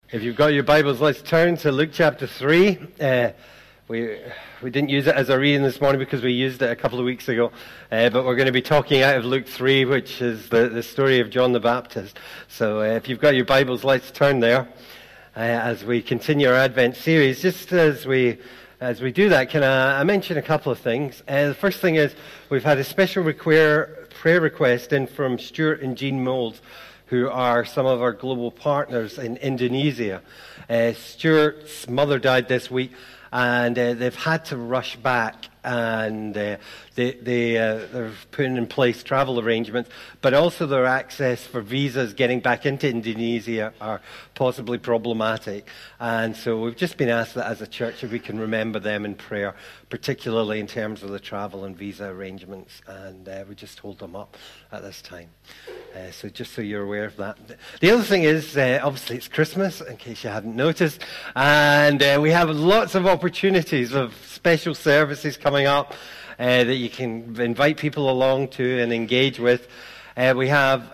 If you've got your Bibles, let's turn to Luke chapter 3. We didn't use it as a reading this morning because we used it a couple of weeks ago. But we're going to be talking out of Luke 3, which is the story of John the Baptist. So if you've got your Bibles, let's turn there as we continue our Advent series. Just as we do that, can I mention a couple of things? The first thing is we've had a special prayer request in from Stuart and Jean Moulds, who are some of our global partners in Indonesia. Stuart's mother died this week, and they've had to rush back, and they're putting in place travel arrangements, but also their access for visas getting back into Indonesia are possibly problematic. And so we've just been asked that as a church if we can remember them in prayer, particularly in terms of the travel and visa arrangements, and we just hold them up at this time. So just so you're aware of that. The other thing is, obviously it's Christmas, in case you hadn't noticed, and we have lots of opportunities of special services coming up that you can invite people along to and engage with. We've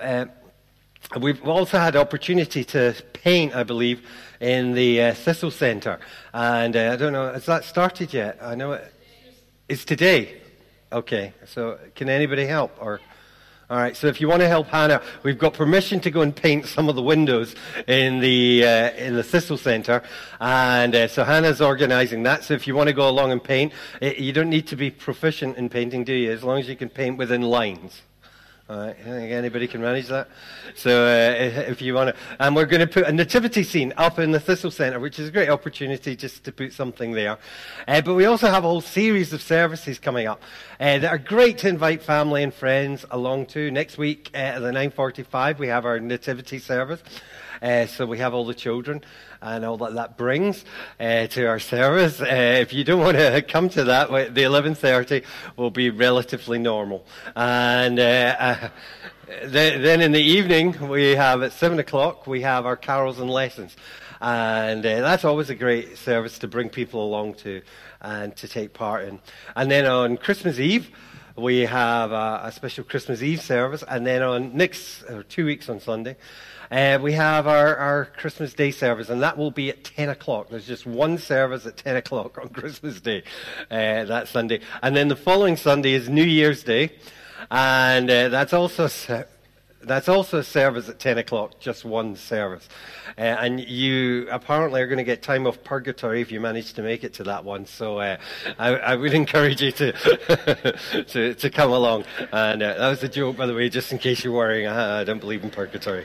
also had opportunity to paint, I believe, in the Thistle Centre, and I don't know, has that started yet? I know it's today. Okay, so can anybody help? Or all right, so if you want to help Hannah, we've got permission to go and paint some of the windows in the Thistle Centre, and so Hannah's organising that. So if you want to go along and paint, you don't need to be proficient in painting, do you? As long as you can paint within lines. All right, I think anybody can manage that. So if you want to, and we're going to put a nativity scene up in the Thistle Centre, which is a great opportunity just to put something there. But we also have a whole series of services coming up that are great to invite family and friends along to. Next week at the 9:45 we have our nativity service. So we have all the children and all that brings to our service. If you don't want to come to that, the 11:30 will be relatively normal. And then in the evening, we have at 7 o'clock, we have our carols and lessons. And that's always a great service to bring people along to and to take part in. And then on Christmas Eve, we have a special Christmas Eve service. And then on 2 weeks on Sunday, we have our Christmas Day service, and that will be at 10 o'clock. There's just one service at 10 o'clock on Christmas Day, that Sunday. And then the following Sunday is New Year's Day, and that's also a service at 10 o'clock, just one service. And you apparently are going to get time off purgatory if you manage to make it to that one. So I would encourage you to to come along. And that was a joke, by the way, just in case you're worrying. I don't believe in purgatory.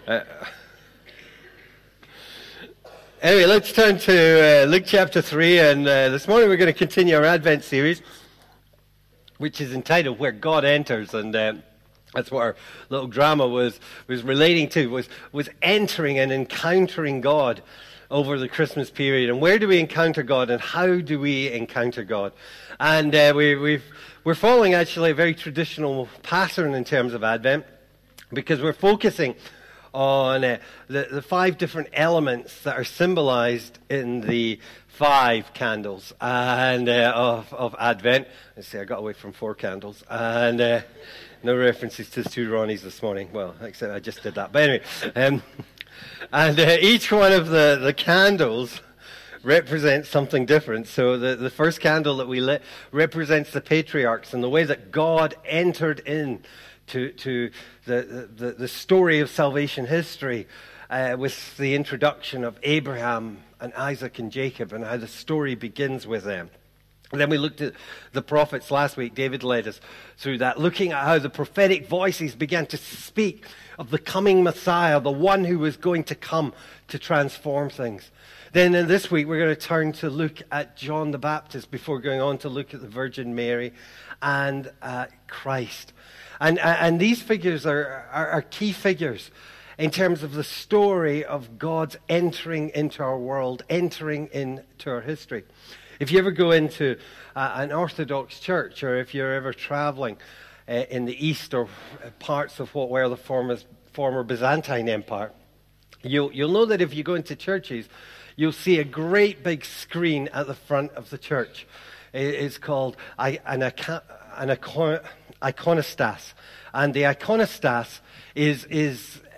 Anyway, let's turn to Luke chapter 3. And this morning we're going to continue our Advent series, which is entitled Where God Enters. And that's what our little drama was relating to, was entering and encountering God over the Christmas period. And where do we encounter God, and how do we encounter God? And we're following actually a very traditional pattern in terms of Advent, because we're focusing on the 5 different elements that are symbolized in the 5 candles and of Advent. Let's see, I got away from 4 candles. And no references to the 2 Ronnies this morning. Well, except I just did that. But anyway, and each one of the candles represents something different. So the first candle that we lit represents the patriarchs and the way that God entered in to the story of salvation history with the introduction of Abraham and Isaac and Jacob, and how the story begins with them. And then we looked at the prophets last week. David led us through that, looking at how the prophetic voices began to speak of the coming Messiah, the one who was going to come to transform things. Then in this week, we're going to turn to look at John the Baptist before going on to look at the Virgin Mary and Christ. And these figures are key figures in terms of the story of God's entering into our world, entering into our history. If you ever go into an Orthodox church, or if you're ever traveling in the East or parts of what were the former Byzantine Empire, you'll know that if you go into churches, you'll see a great big screen at the front of the church. It's called an iconostas. And the iconostas is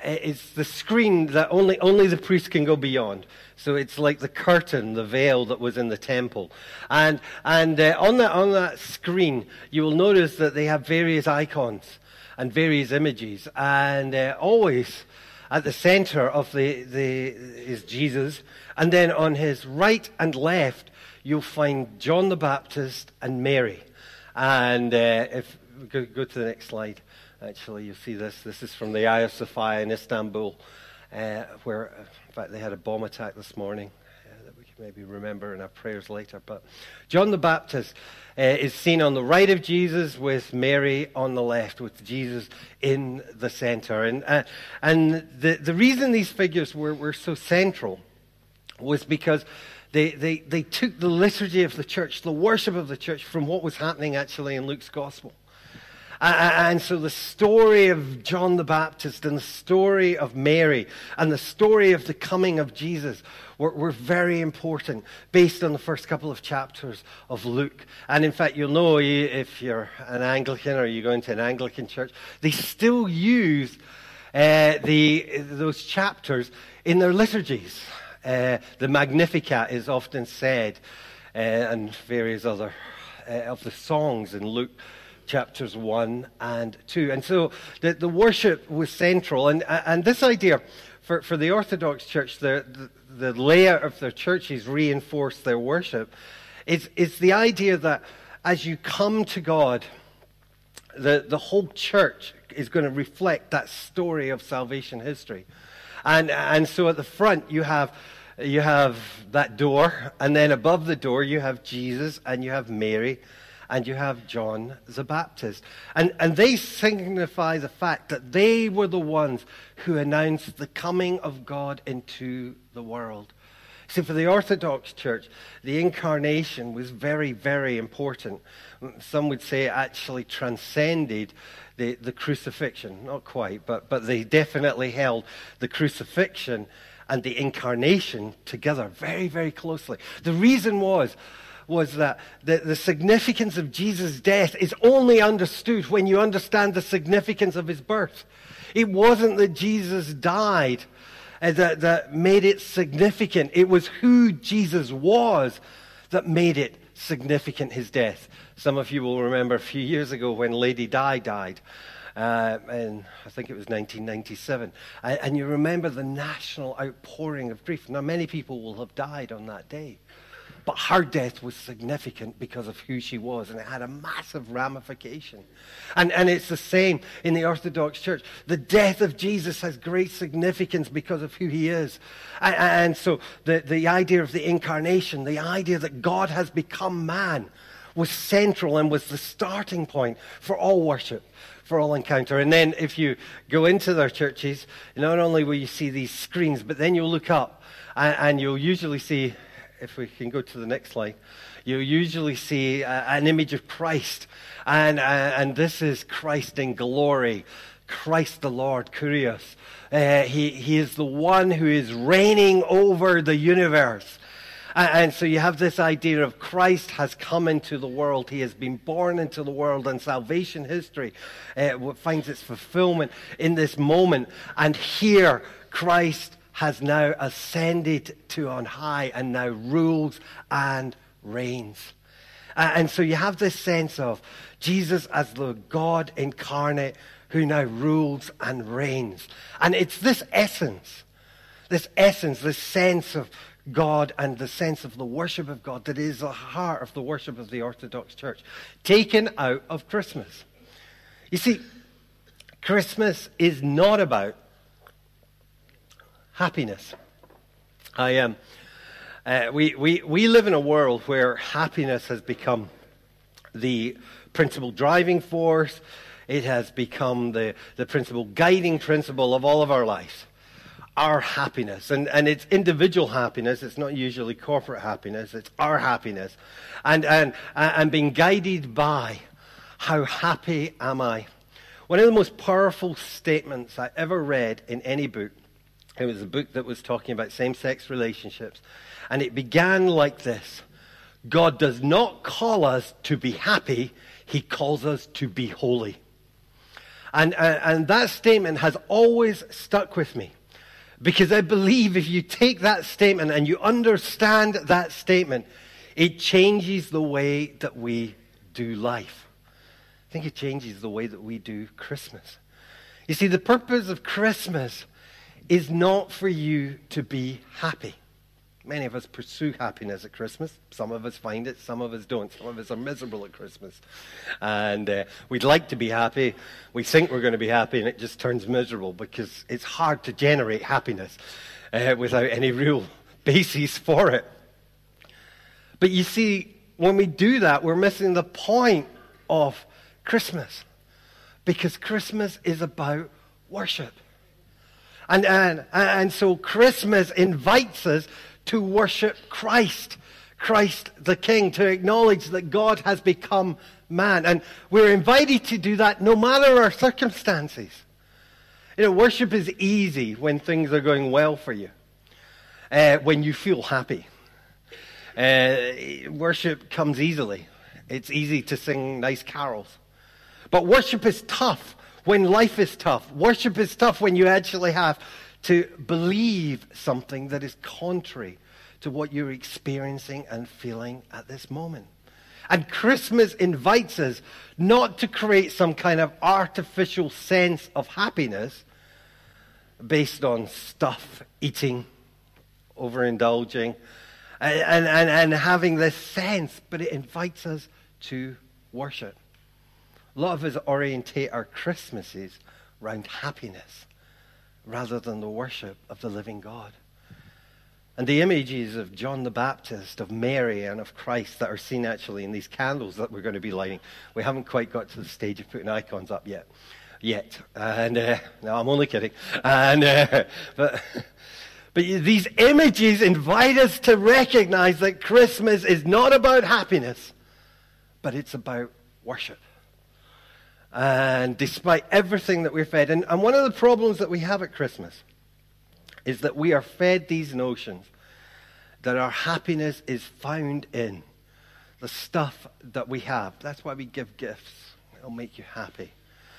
it's the screen that only the priest can go beyond. So it's like the curtain, the veil that was in the temple. And on that screen, you will notice that they have various icons and various images. And always at the center of is Jesus. And then on his right and left, you'll find John the Baptist and Mary. And if we go to the next slide, actually, you'll see this. This is from the Hagia Sophia in Istanbul, where, in fact, they had a bomb attack this morning that we can maybe remember in our prayers later. But John the Baptist is seen on the right of Jesus with Mary on the left, with Jesus in the center. And the reason these figures were so central was because they took the liturgy of the church, the worship of the church, from what was happening actually in Luke's gospel. And so the story of John the Baptist and the story of Mary and the story of the coming of Jesus were very important based on the first couple of chapters of Luke. And in fact, you'll know if you're an Anglican or you go into an Anglican church, they still use those chapters in their liturgies. The Magnificat is often said, and various other of the songs in Luke chapters 1 and 2. And so the worship was central. And this idea, for the Orthodox Church, the layout of their churches reinforced their worship. It's the idea that as you come to God, the whole church is going to reflect that story of salvation history. And so at the front you have that door, and then above the door you have Jesus, and you have Mary, and you have John the Baptist. And they signify the fact that they were the ones who announced the coming of God into the world. See, for the Orthodox Church, the incarnation was very, very important. Some would say it actually transcended the crucifixion. Not quite, but they definitely held the crucifixion and the incarnation together very, very closely. The reason was that the significance of Jesus' death is only understood when you understand the significance of his birth. It wasn't that Jesus died that made it significant. It was who Jesus was that made it significant, his death. Some of you will remember a few years ago when Lady Di died. And I think it was 1997. And you remember the national outpouring of grief. Now, many people will have died on that day. But her death was significant because of who she was, and it had a massive ramification. And it's the same in the Orthodox Church. The death of Jesus has great significance because of who he is. And so the idea of the incarnation, the idea that God has become man, was central and was the starting point for all worship, for all encounter. And then if you go into their churches, not only will you see these screens, but then you'll look up and you'll usually see, if we can go to the next slide, you'll usually see an image of Christ. And this is Christ in glory, Christ the Lord, Kyrios. He is the one who is reigning over the universe. And so you have this idea of Christ has come into the world. He has been born into the world, and salvation history finds its fulfillment in this moment. And here, Christ has now ascended to on high and now rules and reigns. And so you have this sense of Jesus as the God incarnate who now rules and reigns. And it's this essence, this sense of God and the sense of the worship of God that is the heart of the worship of the Orthodox Church, taken out of Christmas. You see, Christmas is not about happiness. We live in a world where happiness has become the principal driving force. It has become the principal guiding principle of all of our lives. Our happiness, and it's individual happiness. It's not usually corporate happiness. It's our happiness, and being guided by how happy am I. One of the most powerful statements I ever read in any book. It was a book that was talking about same-sex relationships, and it began like this: God does not call us to be happy; He calls us to be holy. And that statement has always stuck with me. Because I believe if you take that statement and you understand that statement, it changes the way that we do life. I think it changes the way that we do Christmas. You see, the purpose of Christmas is not for you to be happy. Many of us pursue happiness at Christmas. Some of us find it, some of us don't. Some of us are miserable at Christmas. And we'd like to be happy. We think we're going to be happy, and it just turns miserable because it's hard to generate happiness without any real basis for it. But you see, when we do that, we're missing the point of Christmas. Because Christmas is about worship. And so Christmas invites us to worship Christ the King, to acknowledge that God has become man. And we're invited to do that no matter our circumstances. You know, worship is easy when things are going well for you, when you feel happy. Worship comes easily. It's easy to sing nice carols. But worship is tough when life is tough. Worship is tough when you actually have to believe something that is contrary to what you're experiencing and feeling at this moment. And Christmas invites us not to create some kind of artificial sense of happiness based on stuff, eating, overindulging, and having this sense, but it invites us to worship. A lot of us orientate our Christmases around happiness rather than the worship of the living God. And the images of John the Baptist, of Mary, and of Christ that are seen actually in these candles that we're going to be lighting. We haven't quite got to the stage of putting icons up yet. And no, I'm only kidding. But these images invite us to recognize that Christmas is not about happiness, but it's about worship. And despite everything that we're fed, and one of the problems that we have at Christmas is that we are fed these notions that our happiness is found in the stuff that we have. That's why we give gifts. It'll make you happy.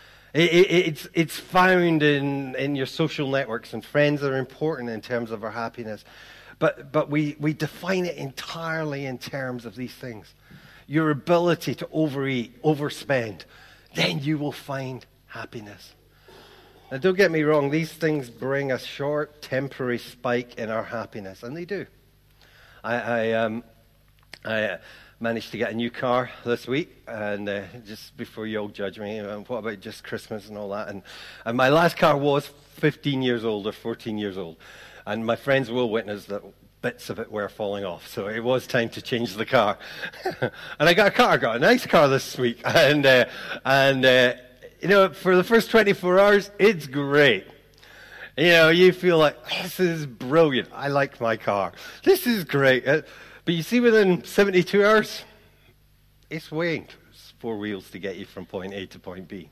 It's found in your social networks, and friends are important in terms of our happiness. But we define it entirely in terms of these things. Your ability to overeat, overspend, then you will find happiness. Now, don't get me wrong, these things bring a short, temporary spike in our happiness, and they do. I managed to get a new car this week, and just before you all judge me, what about just Christmas and all that? And my last car was 15 years old or 14 years old, and my friends will witness that bits of it were falling off, so it was time to change the car. And I got a nice car this week, and you know, for the first 24 hours, it's great. You know, you feel like, this is brilliant. I like my car. This is great. But you see, within 72 hours, it's weighing 4 wheels to get you from point A to point B.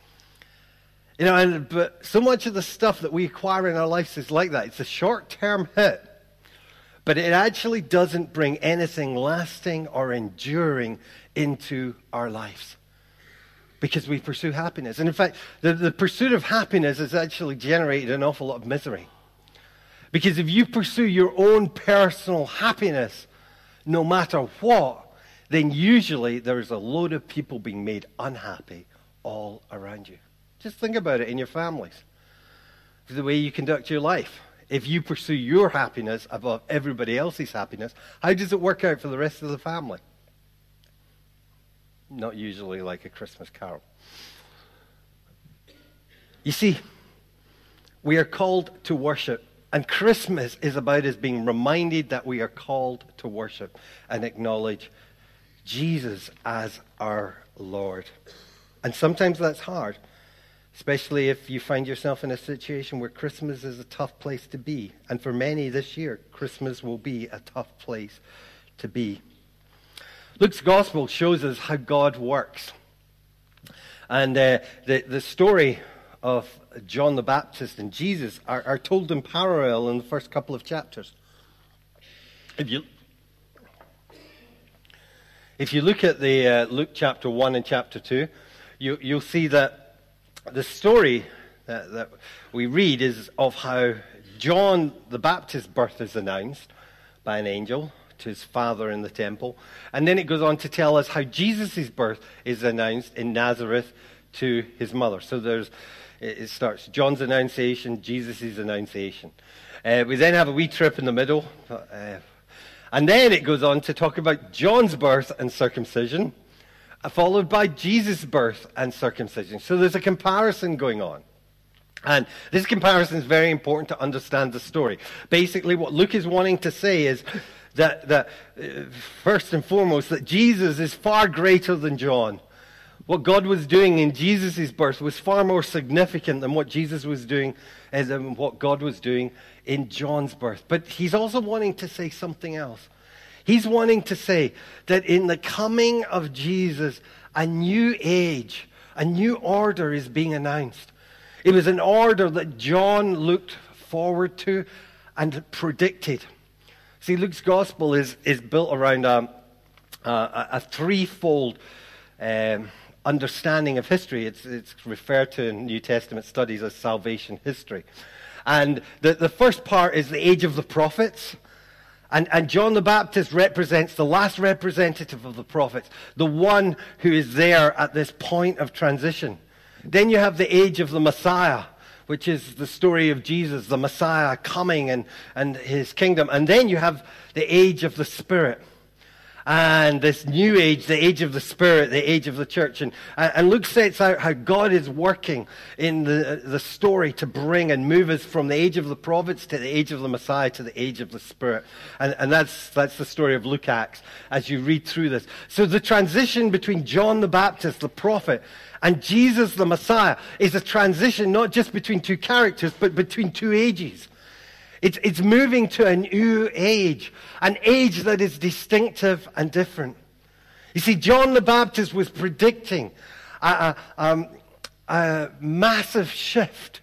You know, but so much of the stuff that we acquire in our lives is like that. It's a short-term hit. But it actually doesn't bring anything lasting or enduring into our lives. Because we pursue happiness. And in fact, the pursuit of happiness has actually generated an awful lot of misery. Because if you pursue your own personal happiness, no matter what, then usually there's a load of people being made unhappy all around you. Just think about it in your families. The way you conduct your life. If you pursue your happiness above everybody else's happiness, how does it work out for the rest of the family? Not usually like a Christmas carol. You see, we are called to worship, and Christmas is about us being reminded that we are called to worship and acknowledge Jesus as our Lord. And sometimes that's hard, especially if you find yourself in a situation where Christmas is a tough place to be. And for many this year, Christmas will be a tough place to be. Luke's gospel shows us how God works. And the story of John the Baptist and Jesus are told in parallel in the first couple of chapters. If you look at the Luke chapter 1 and chapter 2, you'll see that the story that we read is of how John the Baptist's birth is announced by an angel to his father in the temple. And then it goes on to tell us how Jesus' birth is announced in Nazareth to his mother. So it starts John's annunciation, Jesus' annunciation. We then have a wee trip in the middle. And then it goes on to talk about John's birth and circumcision, followed by Jesus' birth and circumcision. So there's a comparison going on. And this comparison is very important to understand the story. Basically, what Luke is wanting to say is that first and foremost, that Jesus is far greater than John. What God was doing in Jesus' birth was far more significant than what Jesus was doing and what God was doing in John's birth. But he's also wanting to say something else. He's wanting to say that in the coming of Jesus, a new age, a new order is being announced. It was an order that John looked forward to and predicted. See, Luke's gospel is built around a threefold understanding of history. It's referred to in New Testament studies as salvation history. And the first part is the age of the prophets. And John the Baptist represents the last representative of the prophets, the one who is there at this point of transition. Then you have the age of the Messiah, which is the story of Jesus, the Messiah coming and his kingdom. And then you have the age of the Spirit. And this new age, the age of the Spirit, the age of the church. And Luke sets out how God is working in the story to bring and move us from the age of the prophets to the age of the Messiah to the age of the Spirit. And that's the story of Luke Acts as you read through this. So the transition between John the Baptist, the prophet, and Jesus the Messiah is a transition not just between two characters, but between two ages. It's moving to a new age, an age that is distinctive and different. You see, John the Baptist was predicting a massive shift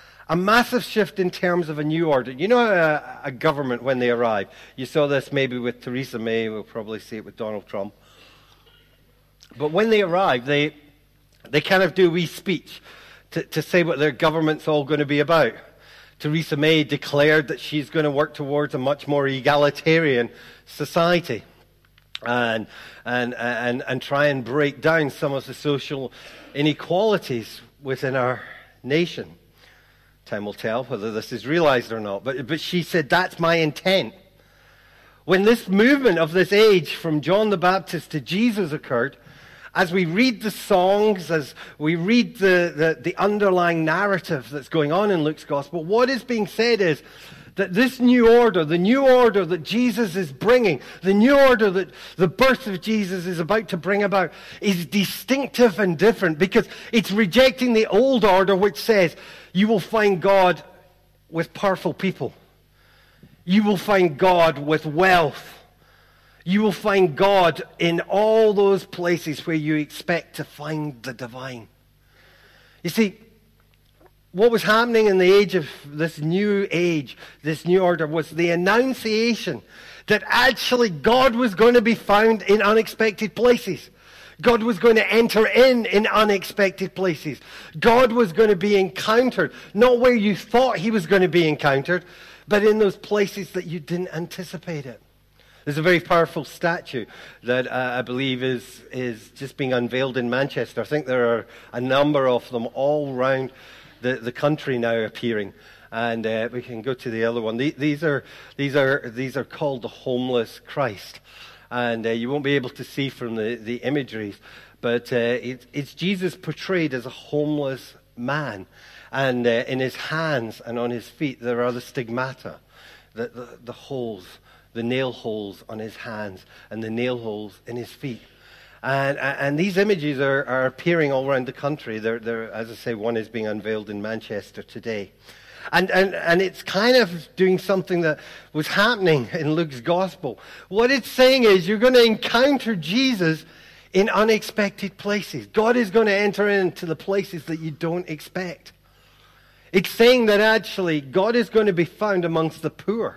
in terms of a new order. You know, a government when they arrive. You saw this maybe with Theresa May. We'll probably see it with Donald Trump. But when they arrive, they kind of do a wee speech to say what their government's all going to be about. Theresa May declared that she's going to work towards a much more egalitarian society and try and break down some of the social inequalities within our nation. Time will tell whether this is realized or not. But she said, that's my intent. When this movement of this age from John the Baptist to Jesus occurred, as we read the songs, as we read the underlying narrative that's going on in Luke's gospel, what is being said is that this new order, the new order that Jesus is bringing, the new order that the birth of Jesus is about to bring about, is distinctive and different because it's rejecting the old order which says you will find God with powerful people. You will find God with wealth. You will find God in all those places where you expect to find the divine. You see, what was happening in the age of this new age, this new order, was the annunciation that actually God was going to be found in unexpected places. God was going to enter in unexpected places. God was going to be encountered, not where you thought he was going to be encountered, but in those places that you didn't anticipate it. There's a very powerful statue that I believe is just being unveiled in Manchester. I think there are a number of them all around the country now appearing. And we can go to the other one. These are called the Homeless Christ. And you won't be able to see from the imageries. But it's Jesus portrayed as a homeless man. And in his hands and on his feet there are the stigmata, the holes. The nail holes on his hands and the nail holes in his feet. And these images are appearing all around the country. They're, as I say, one is being unveiled in Manchester today. And it's kind of doing something that was happening in Luke's gospel. What it's saying is you're going to encounter Jesus in unexpected places. God is going to enter into the places that you don't expect. It's saying that actually God is going to be found amongst the poor.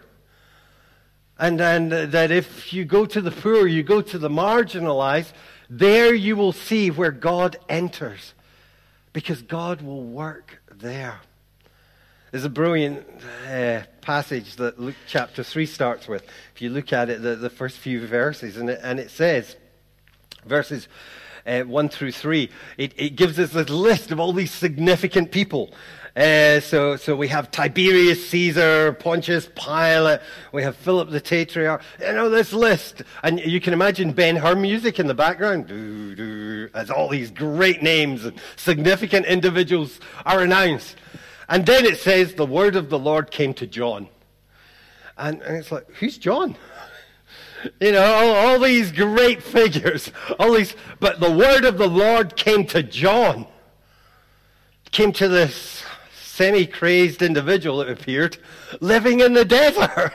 And that if you go to the poor, you go to the marginalized, there you will see where God enters. because God will work there. There's a brilliant passage that Luke chapter 3 starts with. If you look at it, the first few verses, and it says, verses 1 through 3, it gives us this list of all these significant people. So we have Tiberius Caesar, Pontius Pilate, we have Philip the Tetrarch, this list. And you can imagine Ben-Hur music in the background, as all these great names and significant individuals are announced. And then it says, the word of the Lord came to John. And it's like, who's John? All these great figures, but the word of the Lord came to John. Came to this semi-crazed individual, it appeared, living in the desert.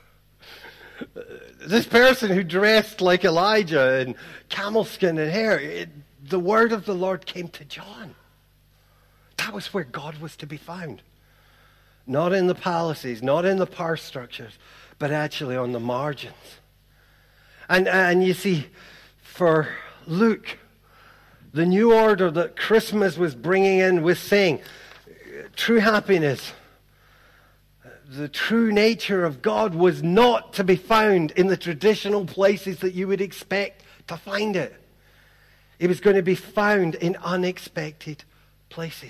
This person who dressed like Elijah in camel skin and hair. The word of the Lord came to John. That was where God was to be found. Not in the palaces, not in the power structures, but actually on the margins. And you see, for Luke, the new order that Christmas was bringing in was saying, true happiness, the true nature of God was not to be found in the traditional places that you would expect to find it. It was going to be found in unexpected places.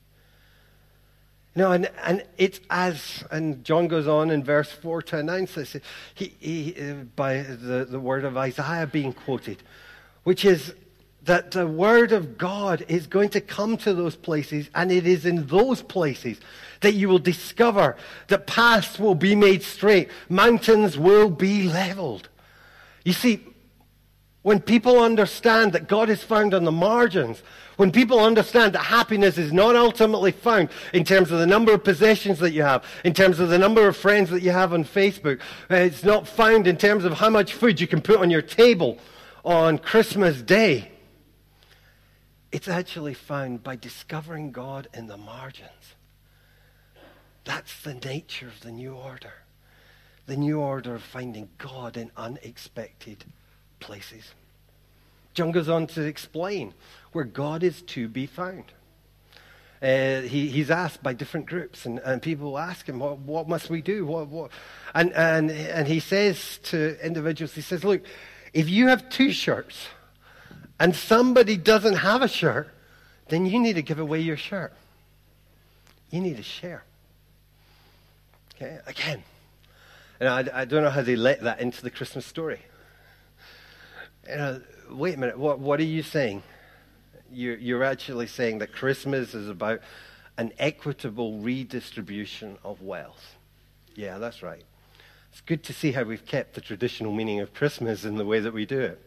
And it's and John goes on in verse 4 to announce this, by the word of Isaiah being quoted, which is that the word of God is going to come to those places, and it is in those places that you will discover that paths will be made straight, mountains will be leveled. You see, when people understand that God is found on the margins, when people understand that happiness is not ultimately found in terms of the number of possessions that you have, in terms of the number of friends that you have on Facebook, it's not found in terms of how much food you can put on your table on Christmas Day. It's actually found by discovering God in the margins. That's the nature of the new order. The new order of finding God in unexpected places. John goes on to explain where God is to be found. He's asked by different groups, and people ask him, what must we do? And he says to individuals, he says, look, if you have 2 shirts and somebody doesn't have a shirt, then you need to give away your shirt. You need to share. Okay, again. And I don't know how they let that into the Christmas story. Wait a minute, what are you saying? You're actually saying that Christmas is about an equitable redistribution of wealth. Yeah, that's right. It's good to see how we've kept the traditional meaning of Christmas in the way that we do it.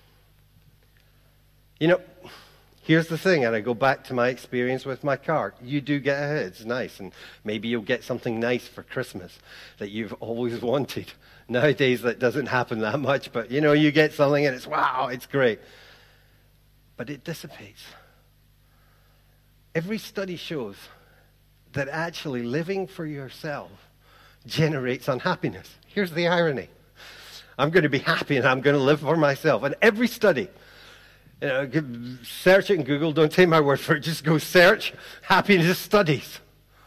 Here's the thing, and I go back to my experience with my car. You do get ahead, it's nice, and maybe you'll get something nice for Christmas that you've always wanted. Nowadays that doesn't happen that much, but you get something and it's wow, it's great. But it dissipates. Every study shows that actually living for yourself generates unhappiness. Here's the irony. I'm going to be happy and I'm going to live for myself. And every study, search it in Google, don't take my word for it, just go search happiness studies.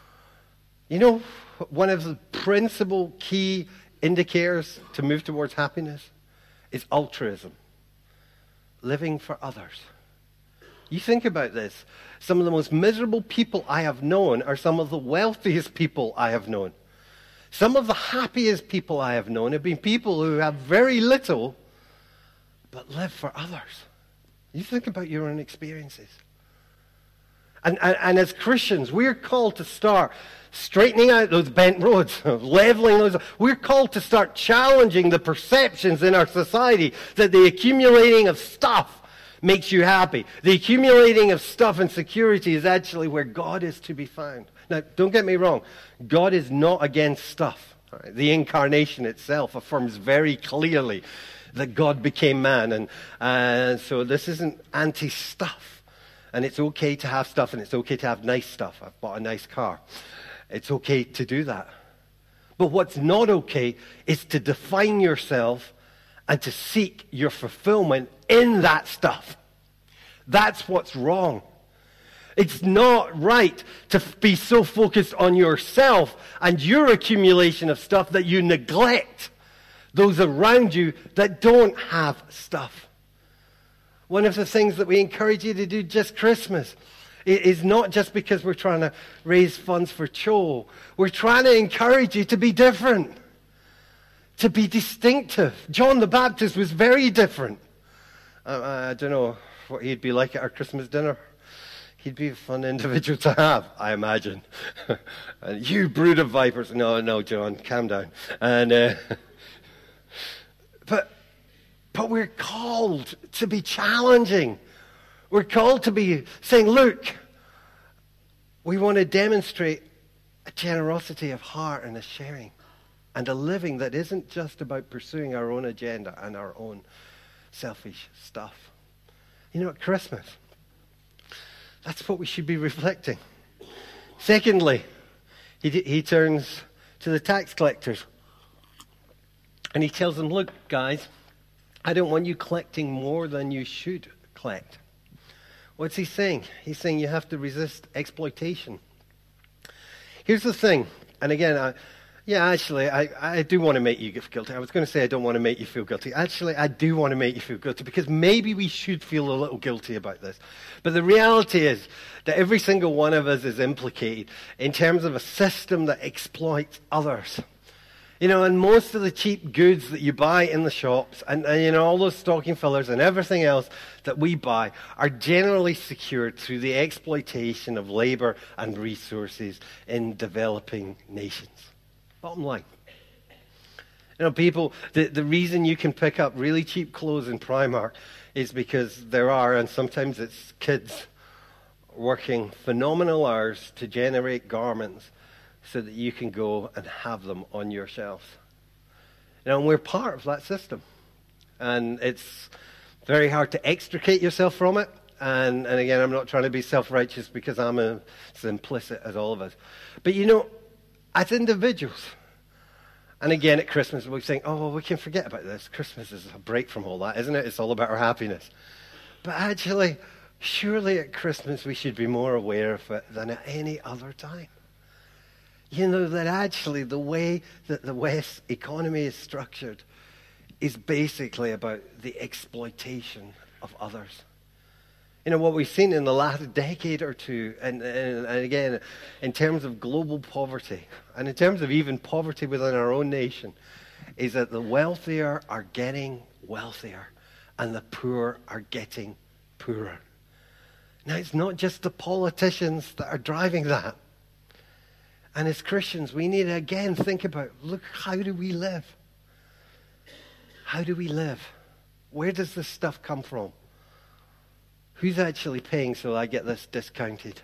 One of the principal key indicators to move towards happiness is altruism, living for others. You think about this. Some of the most miserable people I have known are some of the wealthiest people I have known. Some of the happiest people I have known have been people who have very little but live for others. You think about your own experiences. And as Christians, we're called to start straightening out those bent roads, leveling those. We're called to start challenging the perceptions in our society that the accumulating of stuff makes you happy. The accumulating of stuff and security is actually where God is to be found. Now, don't get me wrong. God is not against stuff. Right? The incarnation itself affirms very clearly that God became man. And so this isn't anti-stuff. And it's okay to have stuff, and it's okay to have nice stuff. I've bought a nice car. It's okay to do that. But what's not okay is to define yourself and to seek your fulfillment in that stuff. That's what's wrong. It's not right to be so focused on yourself and your accumulation of stuff that you neglect those around you that don't have stuff. One of the things that we encourage you to do just Christmas is not just because we're trying to raise funds for Cho. We're trying to encourage you to be different, to be distinctive. John the Baptist was very different. I don't know what he'd be like at our Christmas dinner. He'd be a fun individual to have, I imagine. And you brood of vipers. No, John, calm down. And but we're called to be challenging. We're called to be saying, look, we want to demonstrate a generosity of heart and a sharing and a living that isn't just about pursuing our own agenda and our own selfish stuff. You know, at Christmas, that's what we should be reflecting. Secondly, he turns to the tax collectors and he tells them, look, guys, I don't want you collecting more than you should collect. What's he saying? He's saying you have to resist exploitation. Here's the thing, and again, I do want to make you feel guilty. I was going to say I don't want to make you feel guilty. Actually, I do want to make you feel guilty because maybe we should feel a little guilty about this. But the reality is that every single one of us is implicated in terms of a system that exploits others. You know, and most of the cheap goods that you buy in the shops and you know, all those stocking fillers and everything else that we buy are generally secured through the exploitation of labor and resources in developing nations. Bottom line. You know, people, the reason you can pick up really cheap clothes in Primark is because there are, and sometimes it's kids, working phenomenal hours to generate garments so that you can go and have them on your shelves. You know, and we're part of that system. And it's very hard to extricate yourself from it. And again, I'm not trying to be self-righteous because I'm as implicit as all of us. But you know, as individuals, and again at Christmas we're saying, oh, well, we can forget about this. Christmas is a break from all that, isn't it? It's all about our happiness. But actually, surely at Christmas we should be more aware of it than at any other time. You know, that actually the way that the West economy is structured is basically about the exploitation of others. You know, what we've seen in the last decade or two, and again, in terms of global poverty, and in terms of even poverty within our own nation, is that the wealthier are getting wealthier, and the poor are getting poorer. Now, it's not just the politicians that are driving that. And as Christians, we need to again think about, look, how do we live? How do we live? Where does this stuff come from? Who's actually paying so I get this discounted?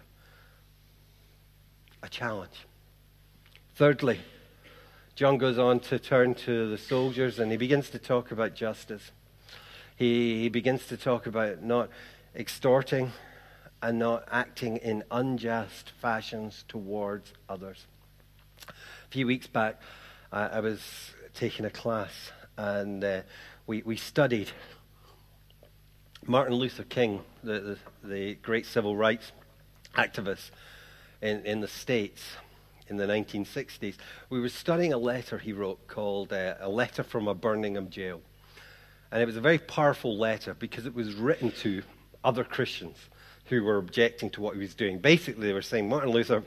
A challenge. Thirdly, John goes on to turn to the soldiers and he begins to talk about justice. He begins to talk about not extorting and not acting in unjust fashions towards others. A few weeks back, I was taking a class and we studied Martin Luther King, the great civil rights activist in the States in the 1960s. We were studying a letter he wrote called A Letter from a Birmingham Jail. And it was a very powerful letter because it was written to other Christians who were objecting to what he was doing. Basically, they were saying, Martin Luther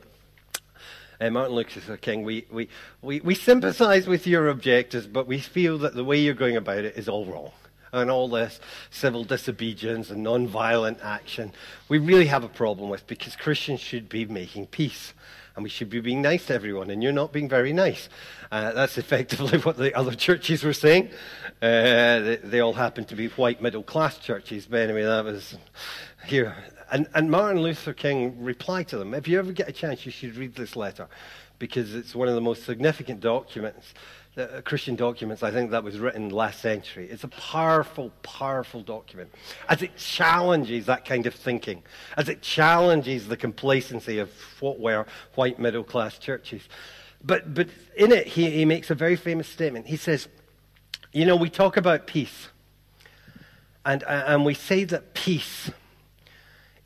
King, we sympathize with your objectives, but we feel that the way you're going about it is all wrong. And all this civil disobedience and non-violent action, we really have a problem with because Christians should be making peace. And we should be being nice to everyone, and you're not being very nice. That's effectively what the other churches were saying. They all happen to be white middle-class churches, but anyway, that was here. And Martin Luther King replied to them, if you ever get a chance, you should read this letter, because it's one of the most significant documents, Christian documents, I think, that was written last century. It's a powerful, powerful document, as it challenges that kind of thinking, as it challenges the complacency of what were white middle-class churches. But in it, he makes a very famous statement. He says, you know, we talk about peace, and we say that peace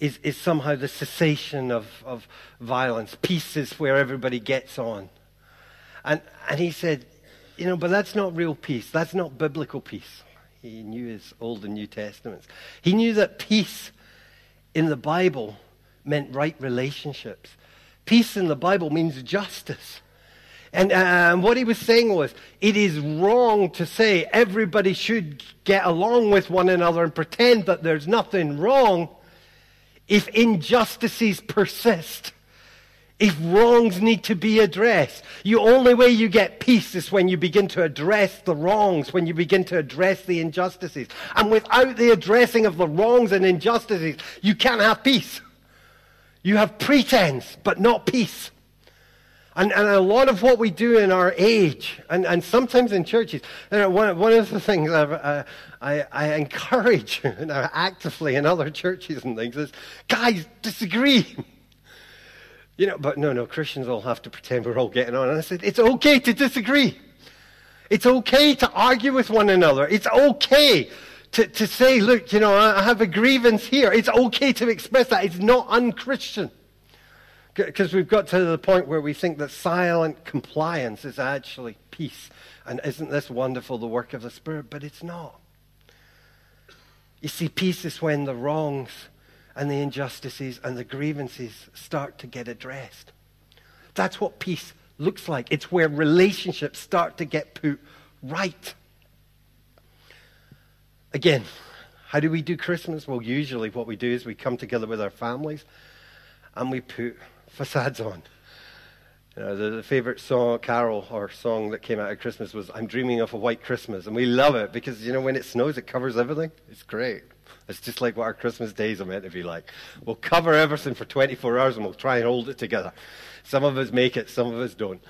is somehow the cessation of violence. Peace is where everybody gets on. And he said, but that's not real peace. That's not biblical peace. He knew his Old and New Testaments. He knew that peace in the Bible meant right relationships. Peace in the Bible means justice. And what he was saying was, it is wrong to say everybody should get along with one another and pretend that there's nothing wrong if injustices persist. If wrongs need to be addressed. The only way you get peace is when you begin to address the wrongs, when you begin to address the injustices. And without the addressing of the wrongs and injustices, you can't have peace. You have pretense, but not peace. And a lot of what we do in our age, and sometimes in churches, one of the things I encourage actively in other churches and things is, guys, disagree. But no, Christians all have to pretend we're all getting on. And I said, it's okay to disagree. It's okay to argue with one another. It's okay to say, look, I have a grievance here. It's okay to express that. It's not unchristian. Because we've got to the point where we think that silent compliance is actually peace. And isn't this wonderful, the work of the Spirit? But it's not. You see, peace is when the wrongs and the injustices and the grievances start to get addressed. That's what peace looks like. It's where relationships start to get put right. Again, how do we do Christmas? Well, usually what we do is we come together with our families and we put facades on. The favorite carol or song that came out at Christmas was I'm Dreaming of a White Christmas. And we love it because, when it snows, it covers everything. It's great. It's just like what our Christmas days are meant to be like. We'll cover everything for 24 hours and we'll try and hold it together. Some of us make it, some of us don't.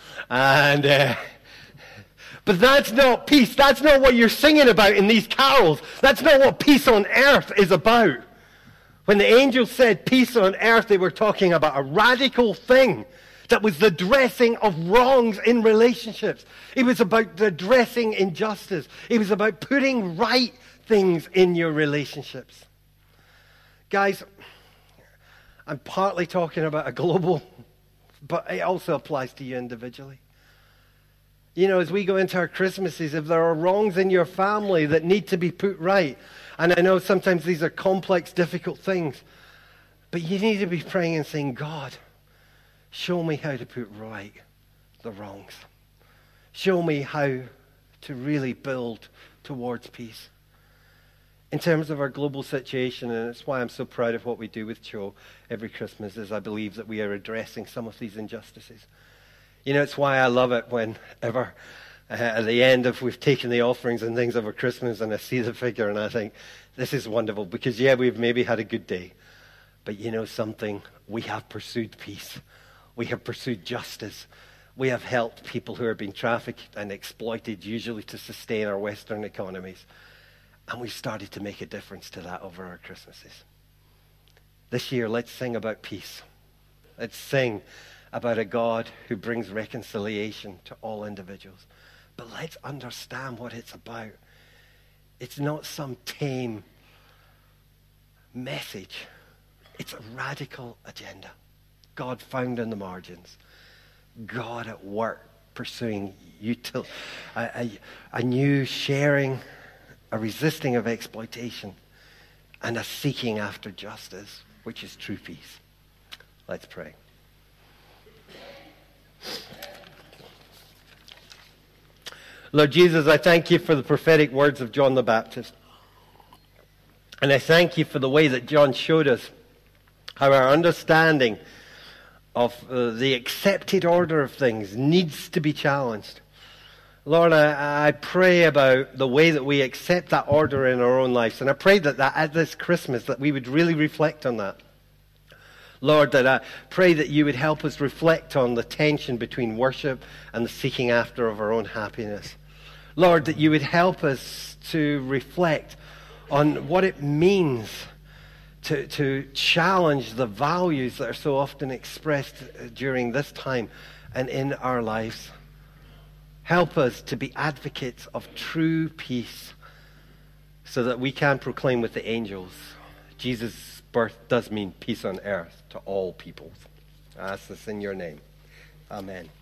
But that's not peace. That's not what you're singing about in these carols. That's not what peace on earth is about. When the angels said peace on earth, they were talking about a radical thing that was the addressing of wrongs in relationships. It was about addressing injustice. It was about putting right things in your relationships. Guys, I'm partly talking about a global, but it also applies to you individually. As we go into our Christmases, if there are wrongs in your family that need to be put right, and I know sometimes these are complex, difficult things, but you need to be praying and saying, God, show me how to put right the wrongs. Show me how to really build towards peace. In terms of our global situation, and it's why I'm so proud of what we do with Cho every Christmas, is I believe that we are addressing some of these injustices. It's why I love it whenever at the end of we've taken the offerings and things over Christmas and I see the figure and I think, this is wonderful because, we've maybe had a good day. But something? We have pursued peace. We have pursued justice. We have helped people who are being trafficked and exploited, usually to sustain our Western economies. And we've started to make a difference to that over our Christmases. This year, let's sing about peace. Let's sing about a God who brings reconciliation to all individuals. But let's understand what it's about. It's not some tame message. It's a radical agenda. God found in the margins. God at work pursuing a new sharing, a resisting of exploitation, and a seeking after justice, which is true peace. Let's pray. Lord Jesus, I thank you for the prophetic words of John the Baptist. And I thank you for the way that John showed us how our understanding of the accepted order of things needs to be challenged. Lord, I pray about the way that we accept that order in our own lives. And I pray that at this Christmas that we would really reflect on that. Lord, that I pray that you would help us reflect on the tension between worship and the seeking after of our own happiness. Lord, that you would help us to reflect on what it means to challenge the values that are so often expressed during this time and in our lives. Help us to be advocates of true peace so that we can proclaim with the angels, Jesus birth does mean peace on earth to all peoples. I ask this in your name. Amen.